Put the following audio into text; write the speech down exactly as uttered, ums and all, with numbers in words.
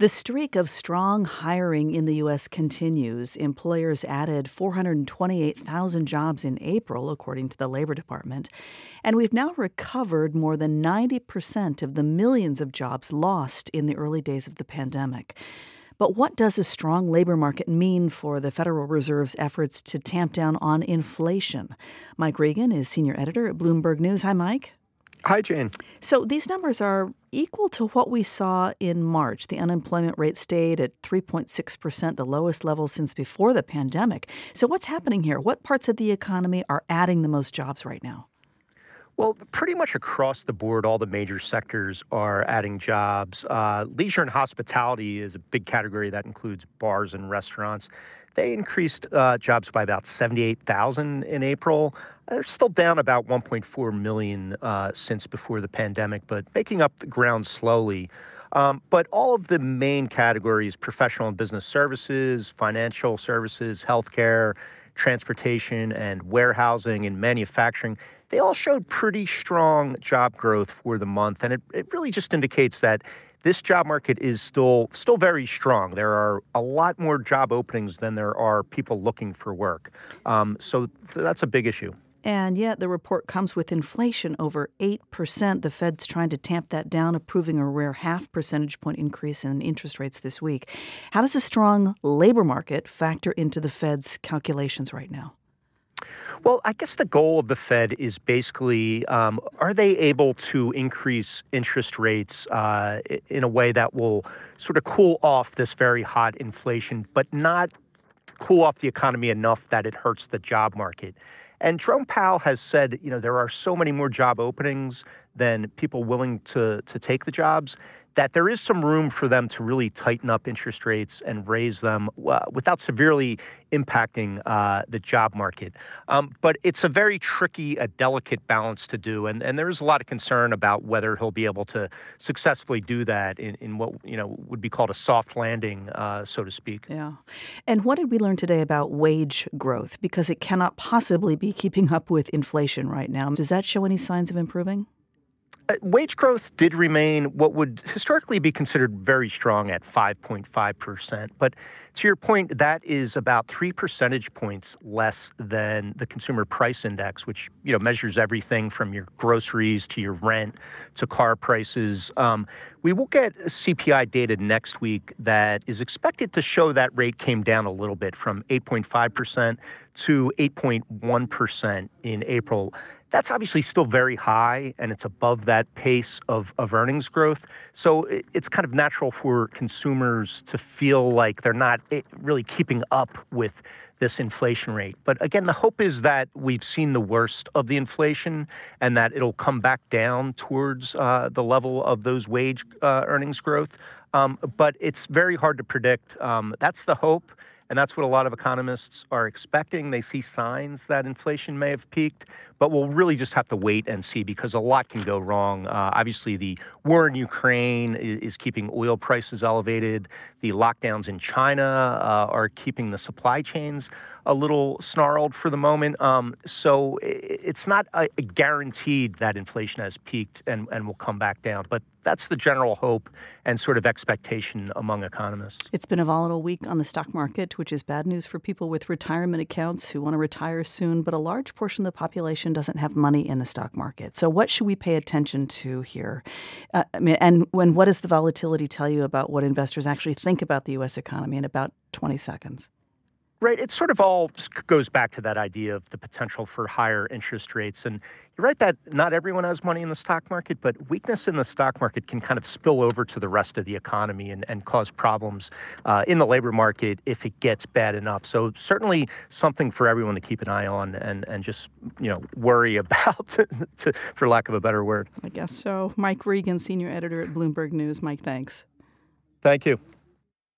The streak of strong hiring in the U S continues. Employers added four hundred twenty-eight thousand jobs in April, according to the Labor Department. And we've now recovered more than ninety percent of the millions of jobs lost in the early days of the pandemic. But what does a strong labor market mean for the Federal Reserve's efforts to tamp down on inflation? Mike Regan is senior editor at Bloomberg News. Hi, Mike. Hi, Jane. So these numbers are equal to what we saw in March. The unemployment rate stayed at three point six percent, the lowest level since before the pandemic. So what's happening here? What parts of the economy are adding the most jobs right now? Well, pretty much across the board, all the major sectors are adding jobs. Uh, leisure and hospitality is a big category that includes bars and restaurants. They increased uh, jobs by about seventy-eight thousand in April. They're still down about one point four million uh, since before the pandemic, but making up the ground slowly. Um, but all of the main categories, professional and business services, financial services, healthcare, transportation, and warehousing and manufacturing, they all showed pretty strong job growth for the month. And it, it really just indicates that this job market is still still very strong. There are a lot more job openings than there are people looking for work. Um, so th- that's a big issue. And yet the report comes with inflation over eight percent. The Fed's trying to tamp that down, approving a rare half percentage point increase in interest rates this week. How does a strong labor market factor into the Fed's calculations right now? Well, I guess the goal of the Fed is basically, um, are they able to increase interest rates uh, in a way that will sort of cool off this very hot inflation, but not cool off the economy enough that it hurts the job market? And Jerome Powell has said, you know, there are so many more job openings than people willing to to take the jobs, that there is some room for them to really tighten up interest rates and raise them uh, without severely impacting uh, the job market. Um, but it's a very tricky, a delicate balance to do. And, and there is a lot of concern about whether he'll be able to successfully do that in, in what, you know, would be called a soft landing, uh, so to speak. Yeah. And what did we learn today about wage growth? Because it cannot possibly be keeping up with inflation right now. Does that show any signs of improving? Uh, wage growth did remain what would historically be considered very strong at five point five percent. But to your point, that is about three percentage points less than the consumer price index, which, you know, measures everything from your groceries to your rent to car prices. Um, we will get C P I data next week that is expected to show that rate came down a little bit from eight point five percent to eight point one percent in April. That's obviously still very high, and it's above that pace of, of earnings growth. So it, it's kind of natural for consumers to feel like they're not really keeping up with this inflation rate. But again, the hope is that we've seen the worst of the inflation and that it'll come back down towards uh, the level of those wage uh, earnings growth. Um, but it's very hard to predict. Um, that's the hope. And that's what a lot of economists are expecting. They see signs that inflation may have peaked, but we'll really just have to wait and see because a lot can go wrong. Uh, obviously, the war in Ukraine is, is keeping oil prices elevated. The lockdowns in China uh, are keeping the supply chains a little snarled for the moment. Um, so it's not a, a guaranteed that inflation has peaked and, and will come back down. But that's the general hope and sort of expectation among economists. It's been a volatile week on the stock market, which is bad news for people with retirement accounts who want to retire soon. But a large portion of the population doesn't have money in the stock market. So what should we pay attention to here? Uh, I mean, and when what does the volatility tell you about what investors actually think about the U S economy in about twenty seconds? Right. It sort of all goes back to that idea of the potential for higher interest rates. And you're right that not everyone has money in the stock market, but weakness in the stock market can kind of spill over to the rest of the economy and, and cause problems uh, in the labor market if it gets bad enough. So certainly something for everyone to keep an eye on and, and just, you know, worry about, to, for lack of a better word. I guess so. Mike Regan, senior editor at Bloomberg News. Mike, thanks. Thank you.